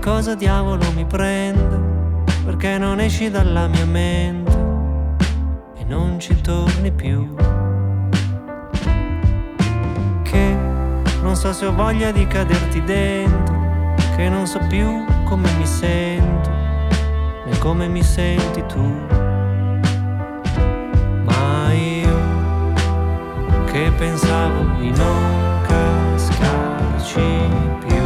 cosa diavolo mi prende, perché non esci dalla mia mente e non ci torni più. Che non so se ho voglia di caderti dentro, che non so più come mi sento né come mi senti tu. Ma io che pensavo di non cascarci più.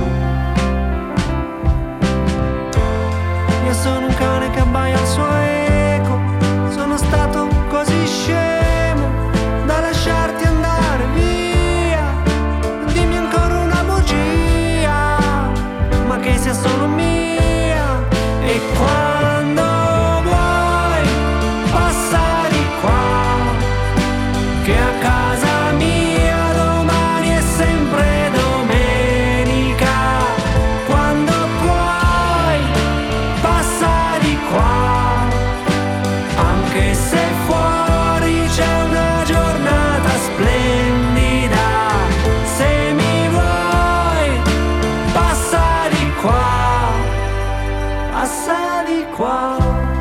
Io sono un cane che abbaia al suo eco, sono stato così scemo da lasciarti andare via. Dimmi ancora una bugia, ma che sia solo mia. E quando vuoi passa di qua, che a casa mia domani è sempre domenica. Quando puoi passa di qua, anche se fuori c'è una giornata splendida. Se mi vuoi passa di qua, passa di qua.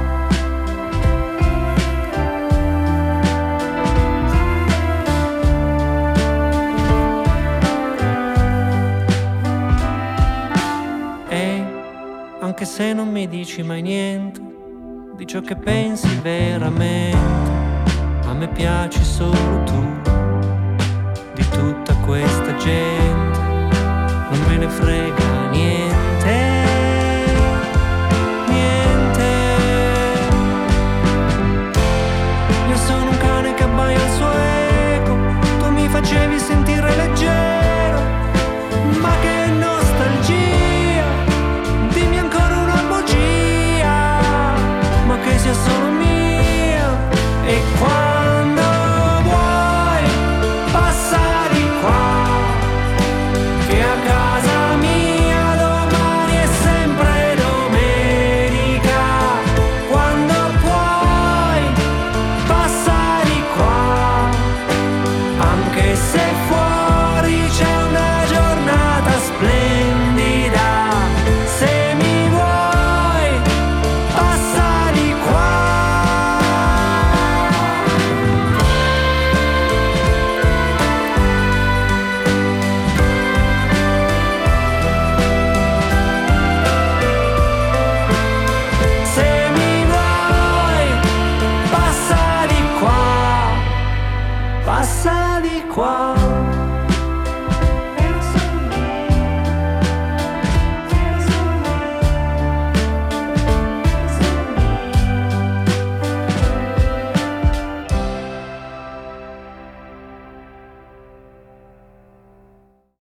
E anche se non mi dici mai niente di ciò che pensi veramente, a me piaci solo tu. Di tutta questa gente non me ne frega